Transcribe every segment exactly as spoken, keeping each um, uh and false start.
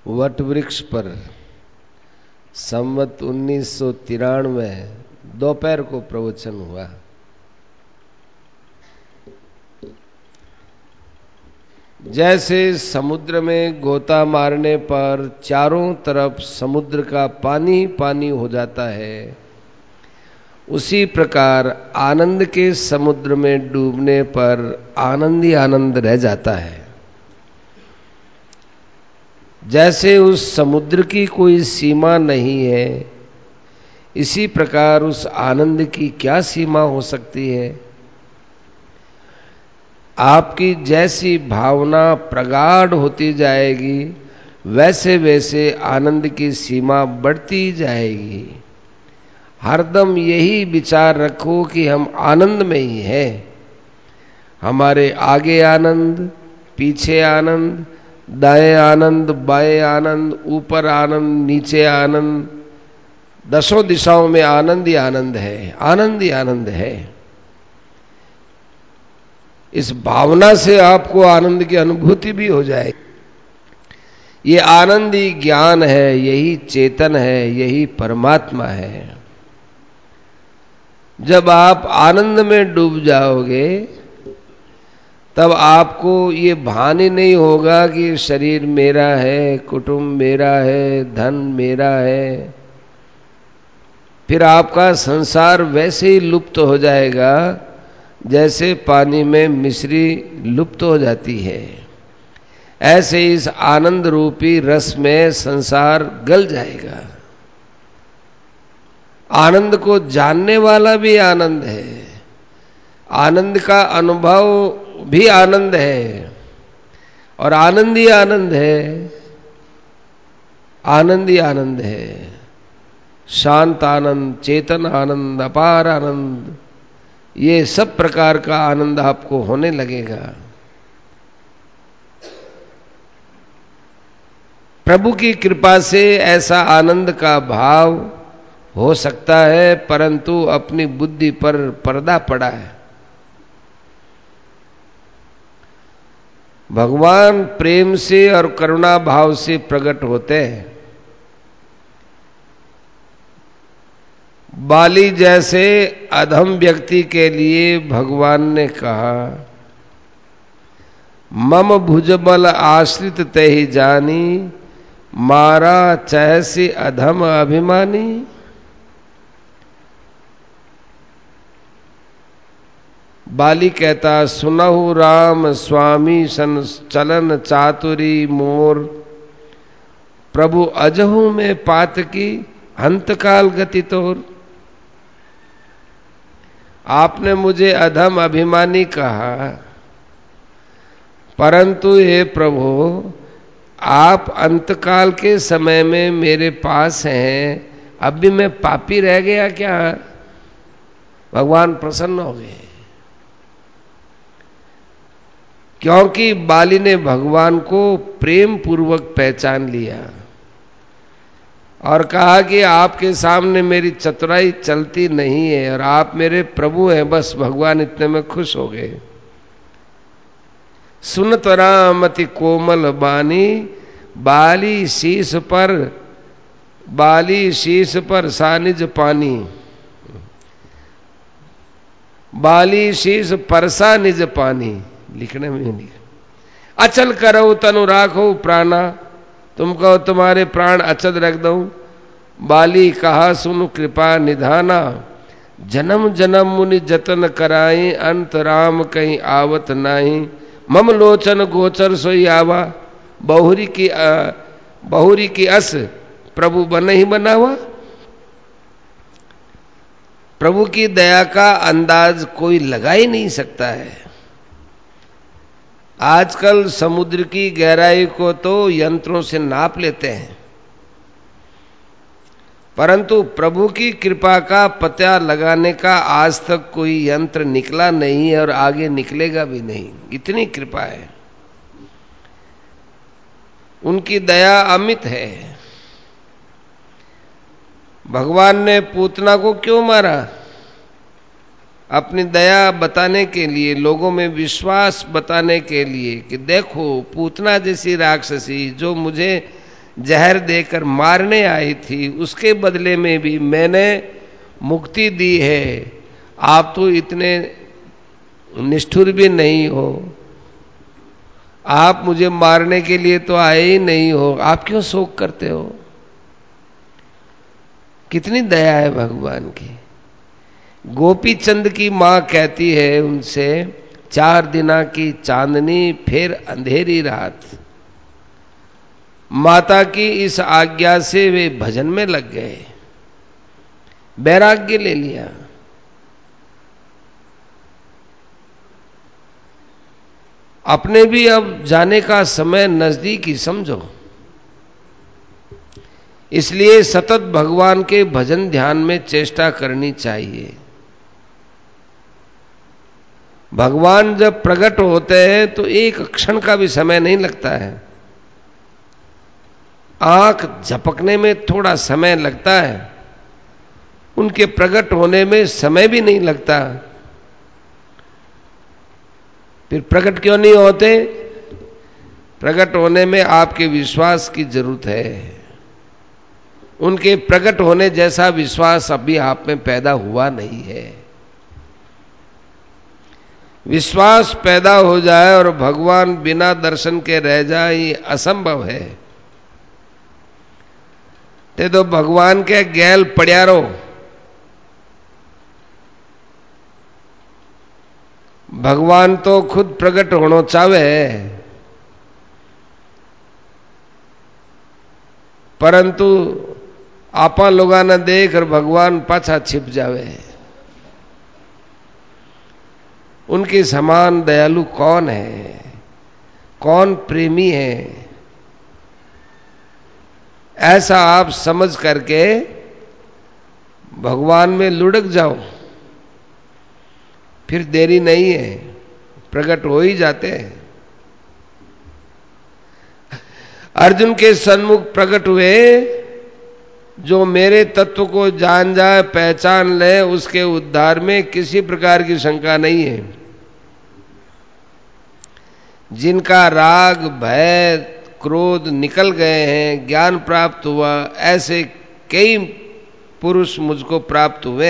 What वृक्ष पर संवत उन्नीस सौ तिरानवे दोपहर को प्रवचन हुआ। जैसे समुद्र में गोता मारने पर चारों तरफ समुद्र का पानी पानी हो जाता है, उसी प्रकार आनंद के समुद्र में डूबने पर आनंद ही आनंद रह जाता है। जैसे उस समुद्र की कोई सीमा नहीं है, इसी प्रकार उस आनंद की क्या सीमा हो सकती है। आपकी जैसी भावना प्रगाढ़ होती जाएगी, वैसे वैसे आनंद की सीमा बढ़ती जाएगी। हरदम यही विचार रखो कि हम आनंद में ही हैं। हमारे आगे आनंद, पीछे आनंद, दाएं आनंद, बाएं आनंद, ऊपर आनंद, नीचे आनंद, दसों दिशाओं में आनंद ही आनंद है, आनंद ही आनंद है। इस भावना से आपको आनंद की अनुभूति भी हो जाए। ये आनंद ही ज्ञान है, यही चेतन है, यही परमात्मा है। जब आप आनंद में डूब जाओगे, तब आपको ये भान ही नहीं होगा कि शरीर मेरा है, कुटुंब मेरा है, धन मेरा है। फिर आपका संसार वैसे ही लुप्त हो जाएगा जैसे पानी में मिश्री लुप्त हो जाती है। ऐसे इस आनंद रूपी रस में संसार गल जाएगा। आनंद को जानने वाला भी आनंद है, आनंद का अनुभव भी आनंद है, और आनंद ही आनंद है, आनंद ही आनंद है। शांत आनंद, चेतन आनंद, अपार आनंद, ये सब प्रकार का आनंद आपको होने लगेगा। प्रभु की कृपा से ऐसा आनंद का भाव हो सकता है, परंतु अपनी बुद्धि पर पर्दा पड़ा है। भगवान प्रेम से और करुणा भाव से प्रकट होते हैं। बाली जैसे अधम व्यक्ति के लिए भगवान ने कहा, मम भुजबल आश्रित तहि जानी, मारा चहसी अधम अभिमानी। बाली कहता, सुनहु राम स्वामी सन चलन चातुरी मोर, प्रभु अजहू में पात की अंतकाल गति तोर। आपने मुझे अधम अभिमानी कहा, परंतु हे प्रभु, आप अंतकाल के समय में मेरे पास हैं, अब भी मैं पापी रह गया क्या? भगवान प्रसन्न हो गए, क्योंकि बाली ने भगवान को प्रेम पूर्वक पहचान लिया और कहा कि आपके सामने मेरी चतुराई चलती नहीं है और आप मेरे प्रभु हैं। बस भगवान इतने में खुश हो गए। सुनत राम अति कोमल बानी, बाली शीश पर, बाली शीश पर सानिज पानी, बाली शीश परसा निज पानी। लिखने में नहीं, अचल करो तनु राखो प्राणा, तुम कहो तुम्हारे प्राण अचल रख दऊं। बाली कहा, सुन कृपा निधाना, जन्म जन्म मुनि जतन कराई, अंत राम कहीं आवत नाही, मम लोचन गोचर सोई आवा, बहुरी की आ, बहुरी की अस प्रभु बन ही बनावा। प्रभु की दया का अंदाज कोई लगा ही नहीं सकता है। आजकल समुद्र की गहराई को तो यंत्रों से नाप लेते हैं, परंतु प्रभु की कृपा का पता लगाने का आज तक कोई यंत्र निकला नहीं है और आगे निकलेगा भी नहीं। इतनी कृपा है, उनकी दया अमित है। भगवान ने पूतना को क्यों मारा? अपनी दया बताने के लिए, लोगों में विश्वास बताने के लिए कि देखो पूतना जैसी राक्षसी जो मुझे जहर देकर मारने आई थी, उसके बदले में भी मैंने मुक्ति दी है। आप तो इतने निष्ठुर भी नहीं हो, आप मुझे मारने के लिए तो आए ही नहीं हो, आप क्यों शोक करते हो? कितनी दया है भगवान की। गोपी चंद की मां कहती है उनसे, चार दिना की चांदनी फिर अंधेरी रात। माता की इस आज्ञा से वे भजन में लग गए, वैराग्य ले लिया। अपने भी अब जाने का समय नजदीक ही समझो, इसलिए सतत भगवान के भजन ध्यान में चेष्टा करनी चाहिए। भगवान जब प्रकट होते हैं तो एक क्षण का भी समय नहीं लगता है। आंख झपकने में थोड़ा समय लगता है, उनके प्रकट होने में समय भी नहीं लगता। फिर प्रकट क्यों नहीं होते? प्रकट होने में आपके विश्वास की जरूरत है। उनके प्रकट होने जैसा विश्वास अभी आप में पैदा हुआ नहीं है। विश्वास पैदा हो जाए और भगवान बिना दर्शन के रह जाए, ये असंभव है। ते तो भगवान के गैल पड़िया रहो। भगवान तो खुद प्रकट होना चाहे, परंतु आपा लोगा न देख और भगवान पाछा छिप जावे। उनके समान दयालु कौन है, कौन प्रेमी है? ऐसा आप समझ करके भगवान में लुढ़क जाओ, फिर देरी नहीं है, प्रकट हो ही जाते हैं। अर्जुन के सन्मुख प्रकट हुए, जो मेरे तत्व को जान जाए, पहचान ले, उसके उद्धार में किसी प्रकार की शंका नहीं है। जिनका राग, भय, क्रोध निकल गए हैं, ज्ञान प्राप्त हुआ, ऐसे कई पुरुष मुझको प्राप्त हुए।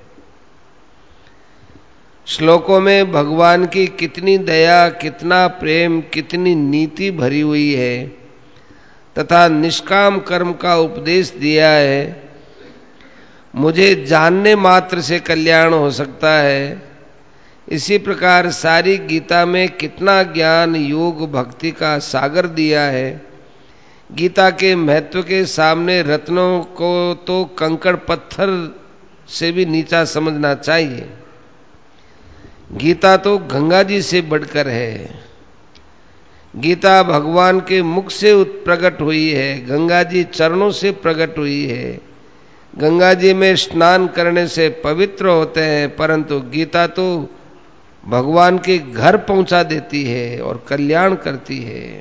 श्लोकों में भगवान की कितनी दया, कितना प्रेम, कितनी नीति भरी हुई है, तथा निष्काम कर्म का उपदेश दिया है। मुझे जानने मात्र से कल्याण हो सकता है। इसी प्रकार सारी गीता में कितना ज्ञान, योग, भक्ति का सागर दिया है। गीता के महत्व के सामने रत्नों को तो कंकड़ पत्थर से भी नीचा समझना चाहिए। गीता तो गंगा जी से बढ़कर है। गीता भगवान के मुख से प्रकट हुई है, गंगा जी चरणों से प्रकट हुई है। गंगा जी में स्नान करने से पवित्र होते हैं, परंतु गीता तो भगवान के घर पहुंचा देती है और कल्याण करती है।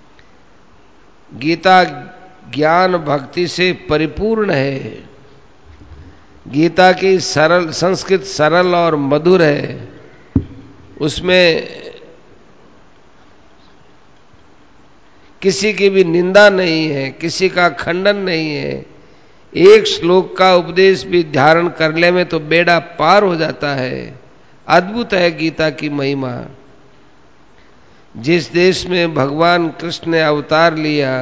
गीता ज्ञान भक्ति से परिपूर्ण है। गीता की सरल संस्कृत सरल और मधुर है, उसमें किसी की भी निंदा नहीं है, किसी का खंडन नहीं है। एक श्लोक का उपदेश भी धारण करने में तो बेड़ा पार हो जाता है। अद्भुत है गीता की महिमा। जिस देश में भगवान कृष्ण ने अवतार लिया,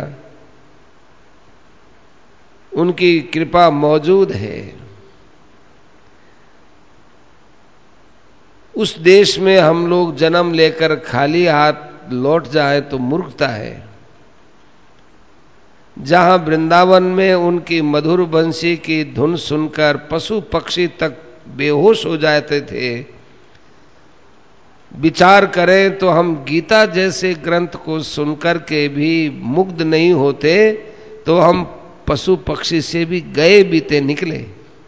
उनकी कृपा मौजूद है। उस देश में हम लोग जन्म लेकर खाली हाथ लौट जाए तो मूर्खता है। जहां वृंदावन में उनकी मधुर बंसी की धुन सुनकर पशु पक्षी तक बेहोश हो जाते थे, विचार करें तो हम गीता जैसे ग्रंथ को सुनकर के भी मुग्ध नहीं होते, तो हम पशु पक्षी से भी गए बीते निकले।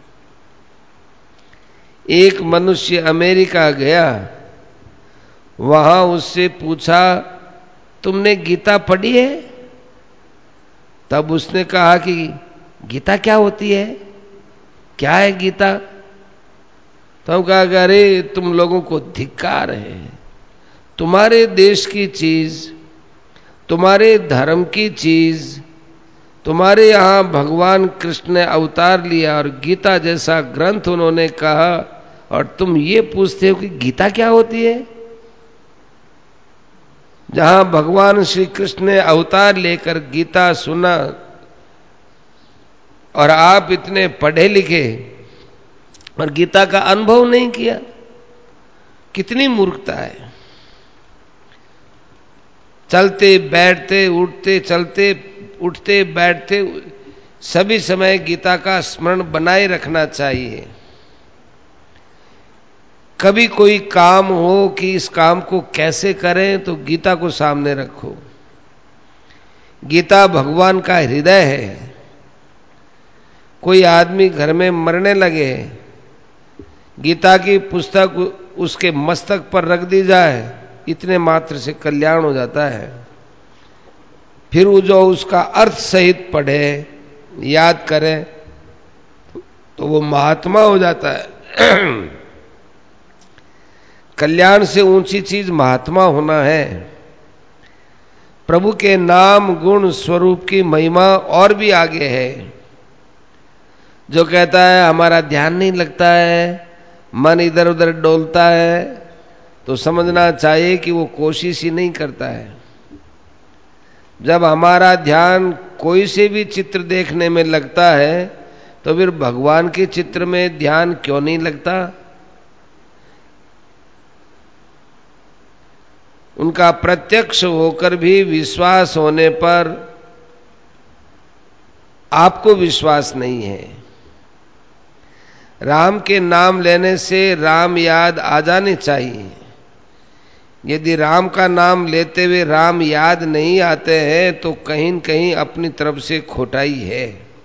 एक मनुष्य अमेरिका गया, वहां उससे पूछा, तुमने गीता पढ़ी है? तब उसने कहा कि गीता क्या होती है, क्या है गीता? तो हम कहा, अरे तुम लोगों को धिक्कार है। तुम्हारे देश की चीज, तुम्हारे धर्म की चीज तुम्हारे यहां भगवान कृष्ण ने अवतार लिया और गीता जैसा ग्रंथ उन्होंने कहा, और तुम ये पूछते हो कि गीता क्या होती है? जहां भगवान श्री कृष्ण ने अवतार लेकर गीता सुना और आप इतने पढ़े लिखे और गीता का अनुभव नहीं किया, कितनी मूर्खता है। चलते बैठते उठते चलते उठते बैठते सभी समय गीता का स्मरण बनाए रखना चाहिए। कभी कोई काम हो कि इस काम को कैसे करें, तो गीता को सामने रखो। गीता भगवान का हृदय है। कोई आदमी घर में मरने लगे, गीता की पुस्तक उसके मस्तक पर रख दी जाए, इतने मात्र से कल्याण हो जाता है। फिर वो जो उसका अर्थ सहित पढ़े, याद करे, तो वो महात्मा हो जाता है। कल्याण से ऊंची चीज महात्मा होना है। प्रभु के नाम गुण स्वरूप की महिमा और भी आगे है। जो कहता है हमारा ध्यान नहीं लगता है, मन इधर उधर डोलता है, तो समझना चाहिए कि वो कोशिश ही नहीं करता है। जब हमारा ध्यान कोई से भी चित्र देखने में लगता है, तो फिर भगवान के चित्र में ध्यान क्यों नहीं लगता? उनका प्रत्यक्ष होकर भी विश्वास होने पर आपको विश्वास नहीं है। राम के नाम लेने से राम याद आ जाने चाहिए। यदि राम का नाम लेते हुए राम याद नहीं आते हैं, तो कहीं न कहीं अपनी तरफ से खोटाई है।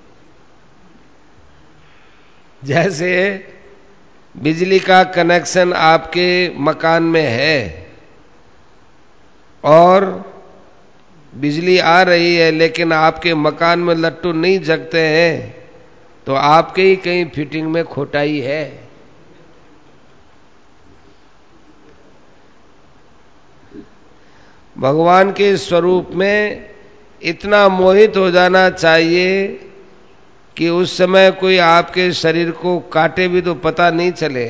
जैसे बिजली का कनेक्शन आपके मकान में है और बिजली आ रही है, लेकिन आपके मकान में लट्टू नहीं जगते हैं, तो आपके ही कहीं फिटिंग में खोटाई है। भगवान के स्वरूप में इतना मोहित हो जाना चाहिए कि उस समय कोई आपके शरीर को काटे भी तो पता नहीं चले।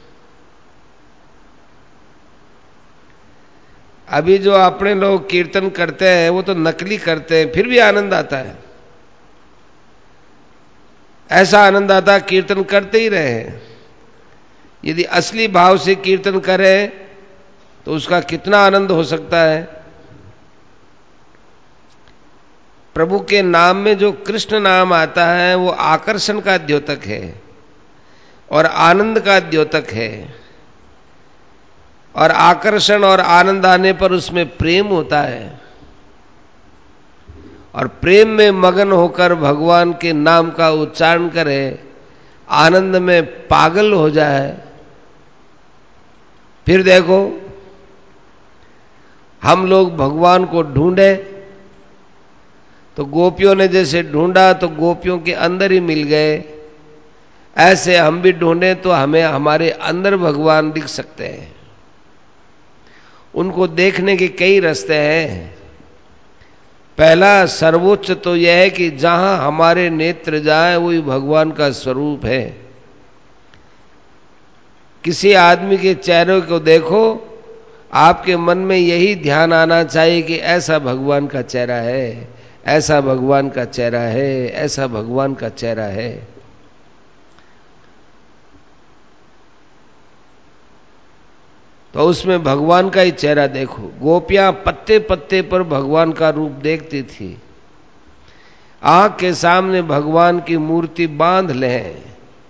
अभी जो अपने लोग कीर्तन करते हैं वो तो नकली करते हैं, फिर भी आनंद आता है। ऐसा आनंद आता कीर्तन करते ही रहे। यदि असली भाव से कीर्तन करें तो उसका कितना आनंद हो सकता है। प्रभु के नाम में जो कृष्ण नाम आता है वो आकर्षण का द्योतक है और आनंद का द्योतक है। और आकर्षण और आनंद आने पर उसमें प्रेम होता है, और प्रेम में मगन होकर भगवान के नाम का उच्चारण करे, आनंद में पागल हो जाए। फिर देखो, हम लोग भगवान को ढूंढे तो गोपियों ने जैसे ढूंढा तो गोपियों के अंदर ही मिल गए। ऐसे हम भी ढूंढे तो हमें हमारे अंदर भगवान दिख सकते हैं। उनको देखने के कई रास्ते हैं। पहला सर्वोच्च तो यह है कि जहां हमारे नेत्र जाए वही भगवान का स्वरूप है। किसी आदमी के चेहरे को देखो, आपके मन में यही ध्यान आना चाहिए कि ऐसा भगवान का चेहरा है, ऐसा भगवान का चेहरा है, ऐसा भगवान का चेहरा है। तो उसमें भगवान का ही चेहरा देखो। गोपियां पत्ते पत्ते पर भगवान का रूप देखती थी। आंख के सामने भगवान की मूर्ति बांध लें।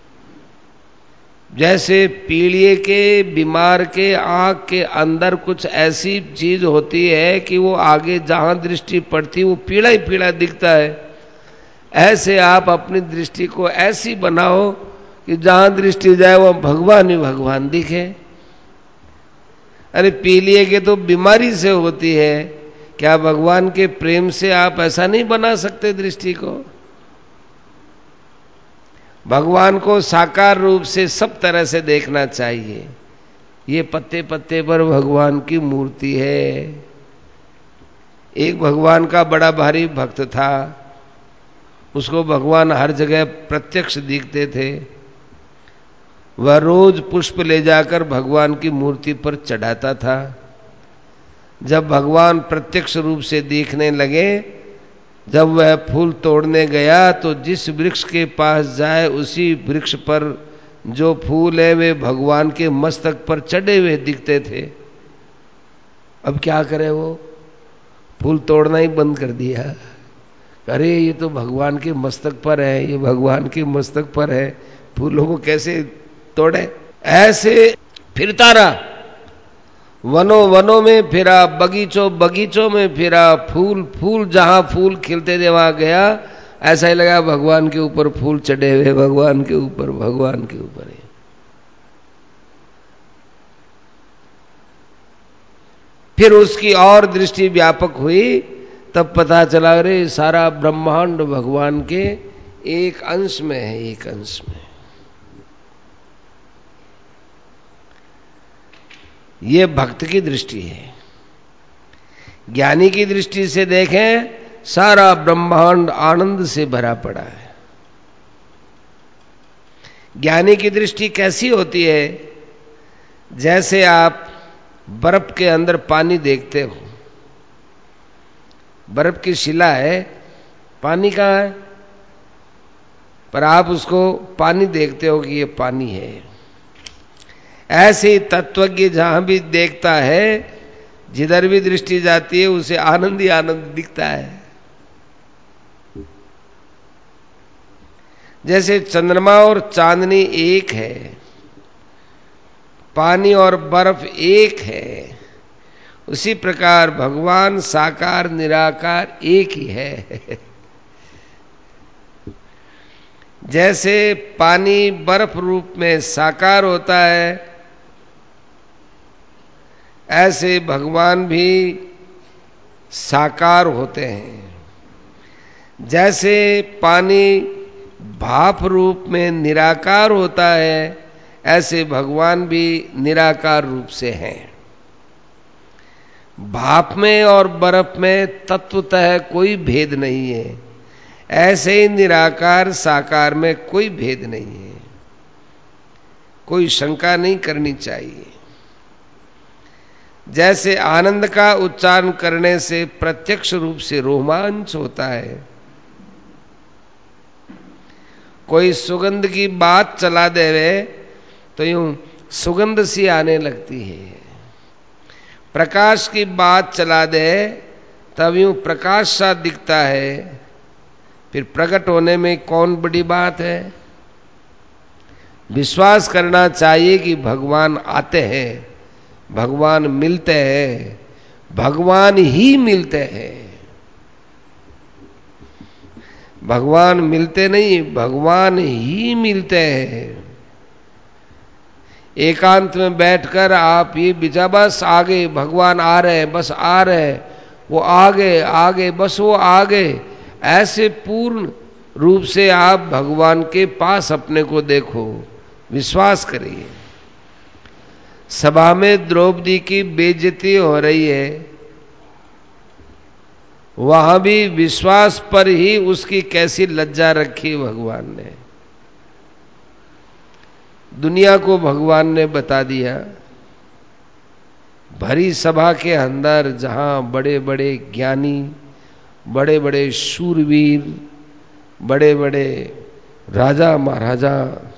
जैसे पीलिए के बीमार के आंख के अंदर कुछ ऐसी चीज होती है कि वो आगे जहां दृष्टि पड़ती वो पीला ही पीला दिखता है। ऐसे आप अपनी दृष्टि को ऐसी बनाओ कि जहां दृष्टि जाए वो भगवान ही भगवान दिखे। अरे पीलिए के तो बीमारी से होती है, क्या भगवान के प्रेम से आप ऐसा नहीं बना सकते दृष्टि को? भगवान को साकार रूप से सब तरह से देखना चाहिए। ये पत्ते पत्ते पर भगवान की मूर्ति है। एक भगवान का बड़ा भारी भक्त था, उसको भगवान हर जगह प्रत्यक्ष दिखते थे। वह रोज पुष्प ले जाकर भगवान की मूर्ति पर चढ़ाता था। जब भगवान प्रत्यक्ष रूप से दिखने लगे, जब वह फूल तोड़ने गया तो जिस वृक्ष के पास जाए उसी वृक्ष पर जो फूल है वे भगवान के मस्तक पर चढ़े हुए दिखते थे। अब क्या करे, वो फूल तोड़ना ही बंद कर दिया। अरे ये तो भगवान के मस्तक पर है, ये भगवान के मस्तक पर है, फूलों को कैसे तोड़े। ऐसे फिरता रहा, वनों वनों में फिरा, बगीचों बगीचों में फिरा, फूल फूल जहां फूल खिलते थे वहां गया। ऐसा ही लगा भगवान के ऊपर फूल चढ़े हुए, भगवान के ऊपर, भगवान के ऊपर है। फिर उसकी और दृष्टि व्यापक हुई, तब पता चला अरे सारा ब्रह्मांड भगवान के एक अंश में है, एक अंश में। ये भक्त की दृष्टि है। ज्ञानी की दृष्टि से देखें, सारा ब्रह्मांड आनंद से भरा पड़ा है। ज्ञानी की दृष्टि कैसी होती है? जैसे आप बर्फ के अंदर पानी देखते हो, बर्फ की शिला है, पानी कहाँ है, पर आप उसको पानी देखते हो कि ये पानी है। ऐसे तत्वज्ञ जहां भी देखता है, जिधर भी दृष्टि जाती है उसे आनंद ही आनंद दिखता है। जैसे चंद्रमा और चांदनी एक है, पानी और बर्फ एक है, उसी प्रकार भगवान साकार निराकार एक ही है। जैसे पानी बर्फ रूप में साकार होता है, ऐसे भगवान भी साकार होते हैं। जैसे पानी भाप रूप में निराकार होता है, ऐसे भगवान भी निराकार रूप से हैं। भाप में और बर्फ में तत्वतः कोई भेद नहीं है, ऐसे ही निराकार साकार में कोई भेद नहीं है। कोई शंका नहीं करनी चाहिए। जैसे आनंद का उच्चारण करने से प्रत्यक्ष रूप से रोमांच होता है, कोई सुगंध की बात चला देवे तो यूं सुगंध सी आने लगती है। प्रकाश की बात चला दे तब यूं प्रकाश सा दिखता है। फिर प्रकट होने में कौन बड़ी बात है? विश्वास करना चाहिए कि भगवान आते हैं, भगवान मिलते हैं, भगवान ही मिलते हैं। भगवान मिलते नहीं, भगवान ही मिलते हैं। एकांत में बैठकर आप ये विचार, बस आगे भगवान आ रहे हैं, बस आ रहे हैं, वो आगे आगे बस वो आगे, ऐसे पूर्ण रूप से आप भगवान के पास अपने को देखो, विश्वास करिए। सभा में द्रौपदी की बेइज्जती हो रही है, वहां भी विश्वास पर ही उसकी कैसी लज्जा रखी भगवान ने। दुनिया को भगवान ने बता दिया। भरी सभा के अंदर जहां बड़े बड़े ज्ञानी, बड़े बड़े शूरवीर, बड़े बड़े राजा महाराजा,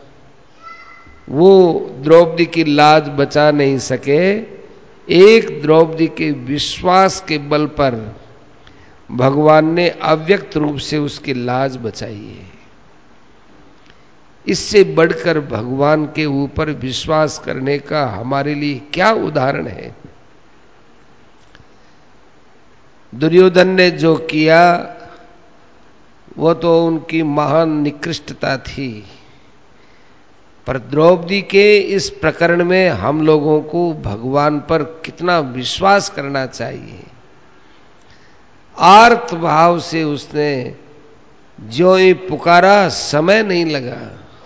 वो द्रौपदी की लाज बचा नहीं सके। एक द्रौपदी के विश्वास के बल पर भगवान ने अव्यक्त रूप से उसकी लाज बचाई है। इससे बढ़कर भगवान के ऊपर विश्वास करने का हमारे लिए क्या उदाहरण है? दुर्योधन ने जो किया वो तो उनकी महान निकृष्टता थी, पर द्रौपदी के इस प्रकरण में हम लोगों को भगवान पर कितना विश्वास करना चाहिए। आर्त भाव से उसने जो ही पुकारा, समय नहीं लगा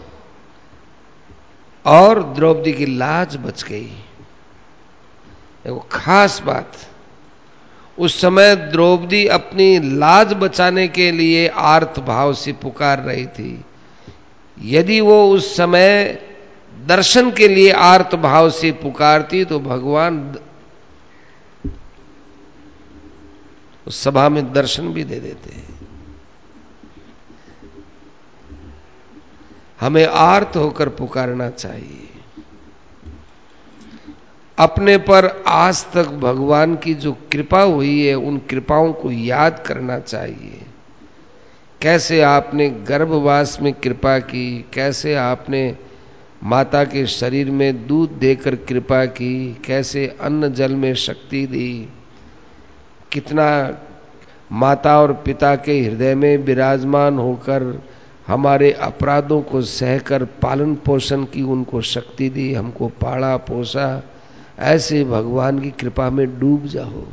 और द्रौपदी की लाज बच गई। वो खास बात, उस समय द्रौपदी अपनी लाज बचाने के लिए आर्त भाव से पुकार रही थी। यदि वो उस समय दर्शन के लिए आर्त भाव से पुकारती तो भगवान उस सभा में दर्शन भी दे देते हैं। हमें आर्त होकर पुकारना चाहिए। अपने पर आज तक भगवान की जो कृपा हुई है उन कृपाओं को याद करना चाहिए। कैसे आपने गर्भवास में कृपा की, कैसे आपने माता के शरीर में दूध देकर कृपा की, कैसे अन्न जल में शक्ति दी, कितना माता और पिता के हृदय में विराजमान होकर हमारे अपराधों को सहकर पालन पोषण की उनको शक्ति दी, हमको पाला पोसा। ऐसे भगवान की कृपा में डूब जाओ।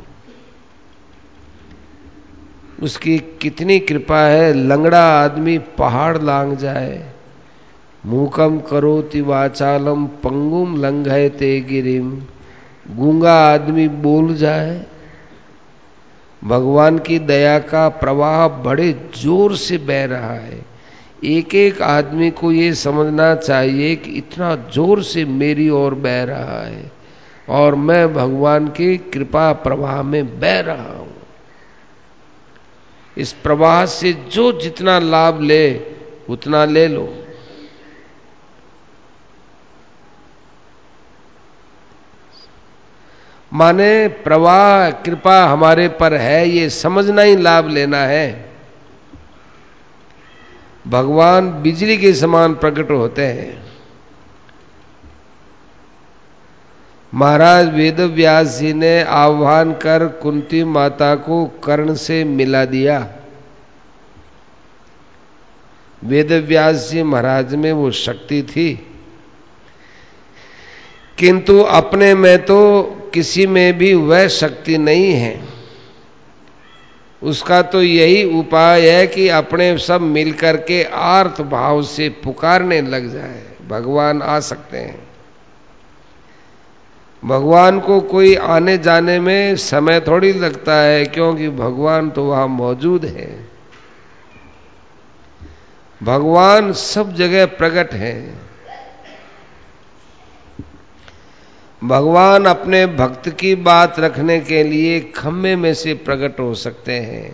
उसकी कितनी कृपा है, लंगड़ा आदमी पहाड़ लांग जाए। मूकम करोति वाचालम पंगुम लंघयते गिरिम, गूंगा आदमी बोल जाए। भगवान की दया का प्रवाह बड़े जोर से बह रहा है। एक एक आदमी को ये समझना चाहिए कि इतना जोर से मेरी ओर बह रहा है और मैं भगवान की कृपा प्रवाह में बह रहा हूं। इस प्रवाह से जो जितना लाभ ले उतना ले लो। माने प्रवाह कृपा हमारे पर है, ये समझना ही लाभ लेना है। भगवान बिजली के समान प्रकट होते हैं। महाराज वेद व्यास जी ने आह्वान कर कुंती माता को कर्ण से मिला दिया। वेद व्यास जी महाराज में वो शक्ति थी, किंतु अपने में तो किसी में भी वह शक्ति नहीं है। उसका तो यही उपाय है कि अपने सब मिलकर के आर्त भाव से पुकारने लग जाए, भगवान आ सकते हैं। भगवान को कोई आने जाने में समय थोड़ी लगता है, क्योंकि भगवान तो वहां मौजूद है। भगवान सब जगह प्रकट है। भगवान अपने भक्त की बात रखने के लिए खम्भे में से प्रकट हो सकते हैं।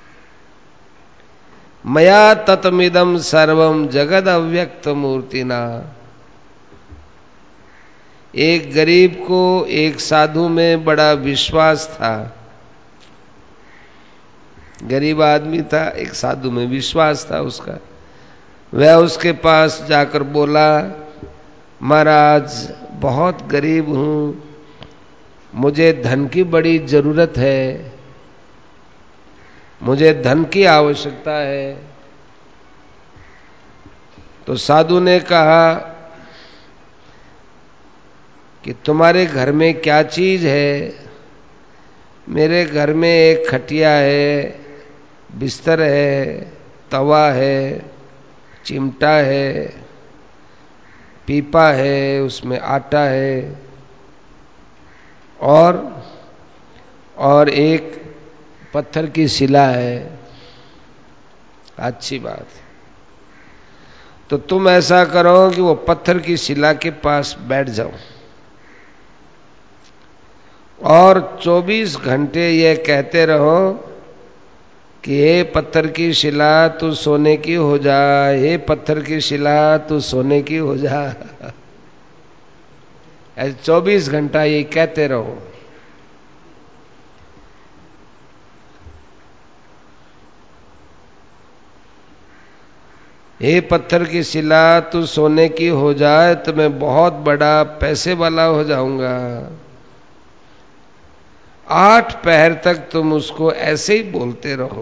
मया ततमिदम सर्वम जगद अव्यक्त मूर्तिना। एक गरीब को एक साधु में बड़ा विश्वास था। गरीब आदमी था, एक साधु में विश्वास था उसका। वह उसके पास जाकर बोला, महाराज बहुत गरीब हूं, मुझे धन की बड़ी जरूरत है, मुझे धन की आवश्यकता है। तो साधु ने कहा कि तुम्हारे घर में क्या चीज है? मेरे घर में एक खटिया है, बिस्तर है, तवा है, चिमटा है, पीपा है, उसमें आटा है और और एक पत्थर की शिला है। अच्छी बात। तो तुम ऐसा करो कि वो पत्थर की शिला के पास बैठ जाओ और चौबीस घंटे ये कहते रहो कि हे पत्थर की शिला तू सोने की हो जा, हे पत्थर की शिला तू सोने की हो जा। ऐसे चौबीस घंटा ये कहते रहो। हे पत्थर की शिला तू सोने की हो जाए तो मैं बहुत बड़ा पैसे वाला हो जाऊंगा। आठ पहर तक तुम उसको ऐसे ही बोलते रहो।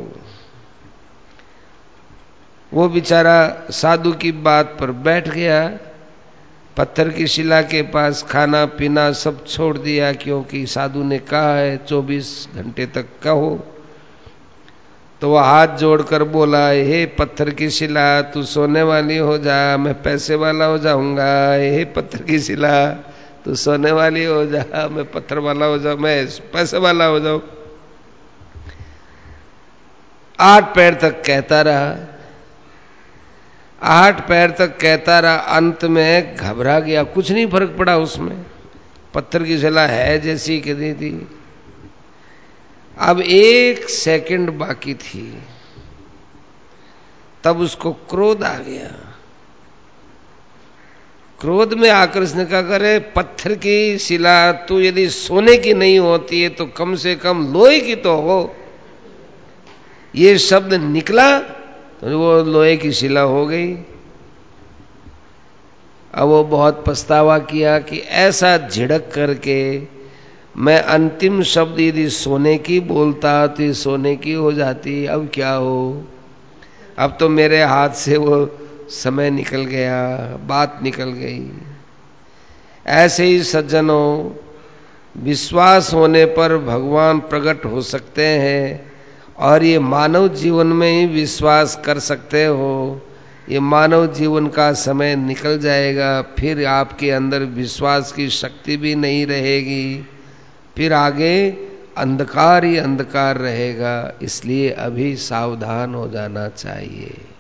वो बेचारा साधु की बात पर बैठ गया, पत्थर की शिला के पास खाना पीना सब छोड़ दिया, क्योंकि साधु ने कहा है चौबीस घंटे तक कहो। तो वह हाथ जोड़कर बोला, हे पत्थर की शिला तू सोने वाली हो जा, मैं पैसे वाला हो जाऊंगा। हे पत्थर की शिला तू सोने वाली हो जा, मैं पत्थर वाला हो जाऊं, मैं पैसे वाला हो जाऊं। आठ पैर तक कहता रहा, आठ पैर तक कहता रहा, अंत में घबरा गया। कुछ नहीं फर्क पड़ा उसमें, पत्थर की शिला है जैसी कि दी थी। अब एक सेकंड बाकी थी, तब उसको क्रोध आ गया। क्रोध में आकर उसने कहा, करे पत्थर की शिला तो यदि सोने की नहीं होती है तो कम से कम लोहे की तो हो। ये शब्द निकला तो वो लोहे की शिला हो गई। अब वो बहुत पछतावा किया कि ऐसा झिड़क करके मैं अंतिम शब्द यदि सोने की बोलता तो सोने की हो जाती, अब क्या हो, अब तो मेरे हाथ से वो समय निकल गया, बात निकल गई। ऐसे ही सज्जनों, विश्वास होने पर भगवान प्रकट हो सकते हैं, और ये मानव जीवन में ही विश्वास कर सकते हो। ये मानव जीवन का समय निकल जाएगा, फिर आपके अंदर विश्वास की शक्ति भी नहीं रहेगी, फिर आगे अंधकार ही अंधकार रहेगा। इसलिए अभी सावधान हो जाना चाहिए।